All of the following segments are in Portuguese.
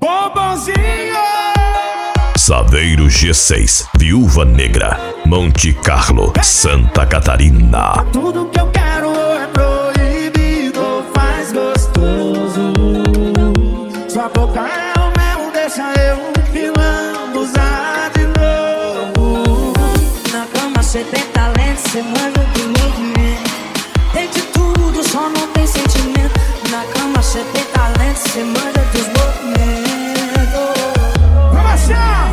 bombonzinho. Saveiro G6, Viúva Negra, Monte Carlo, Santa Catarina. Tudo que eu quero é proibido, faz gostoso. Sua boca é o mel, deixa eu pilando, usar de novo. Na cama cê tem talento, cê manda do movimento. Tem de tudo, só não tem sentimento. Na cama cê tem talento, cê manda dos movimentos. Vamos achar!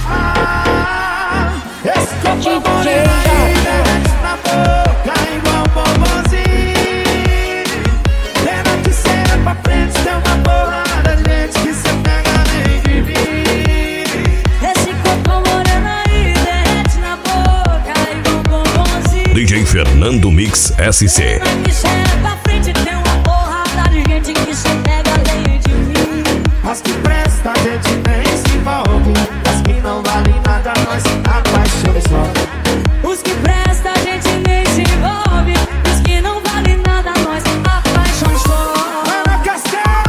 Esse corpo moreno aí derrete na boca igual bombonzinho. Pena que cê é pra frente, tem uma porrada de gente que cê pega nem de mim. Esse corpo moreno aí derrete na boca igual bombonzinho. DJ Fernando Mix SC. Pena que cê é pra frente, tem uma porrada de gente que cê pega além de mim. As que presta a gente nem se envolve, as que não valem nada nós apaixona e sobe. Os que presta a gente nem se envolve, os que não valem nada nós apaixona só. Ana Castelo!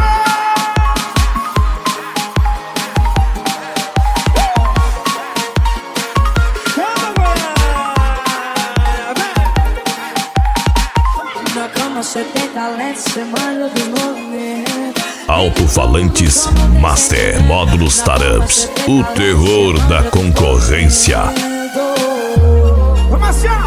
Na cama cê tem talento, cê manda do movimento. Alto-falantes Master Módulos Tarups, o terror da concorrência. Vamos assim, ó!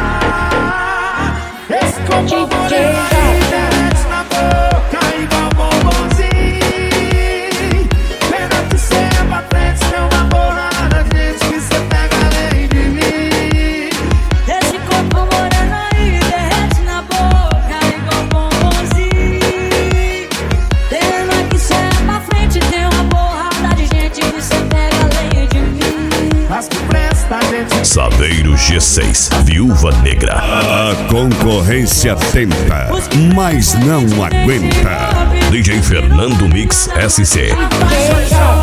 Esse corpo moreno aí derrete na boca igual bombonzinho. Pena que cê é pra frente, cê é uma porrada de gente que cê pega além de mim. Esse corpo moreno aí derrete na boca igual bombonzinho. Pena que cê é pra frente, tem uma porrada de gente que cê pega além de mim. As que presta a gente Saveiro G6, Viúva Negra. A concorrência tenta, mas não aguenta. DJ Fernando Mix SC. apaixona e sobe.